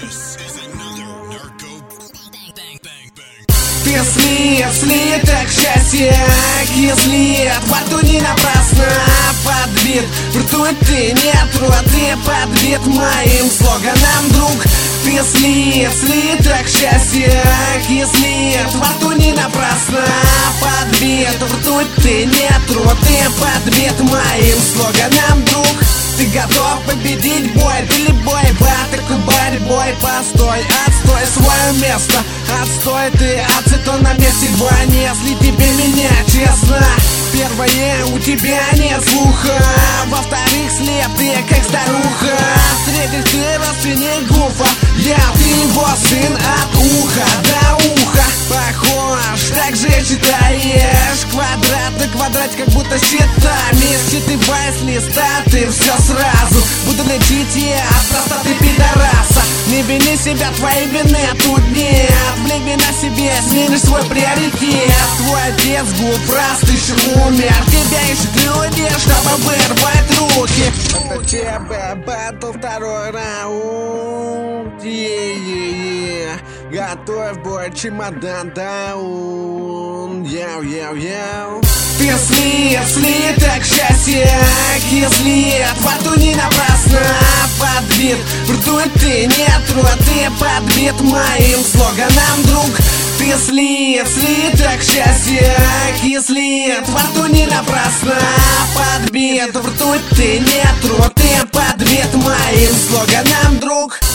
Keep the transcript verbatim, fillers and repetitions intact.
Если, если так счастье, если во рту не напрасно подбит, в рту ты нет, ты подбит моим слоганам, друг. Если, если так счастье, если во рту не напрасно подбит, в рту ты нет, ты подбит моим слоганам, друг. Ты готов победить бой, ты любой такой борьбой, постой, отстой свое место, отстой ты, ацетон на месте бани, если тебе меня честно. Первое, у тебя нет слуха, во-вторых, слеп ты как старуха, в-третьих, ты родственник Гуфа, я ты его сын от уха до уха. Похож, так же читаешь квадрат на квадрате, как будто счетами считывая с листа ты все сразу. Буду лечить я от простоты пидораса. Не вини себя, твоей вины тут нет. Влеви на себе, сменишь свой приоритет. Твой отец Гуф раз умер, тебя ищут люди, чтобы вырвать руки. Это ЧБ Бэтл, второй раунд. Е-е-е. Готовь бой, чемодан даун. Яу-яу-яу. Если, если так счастье, если во рту не напрасно подбит, в рту ты нет, ты подбит моим слоганам, друг. Если, если так счастье, если во рту не напрасно подбит, в рту ты нет, ты подбит моим слоганам, друг.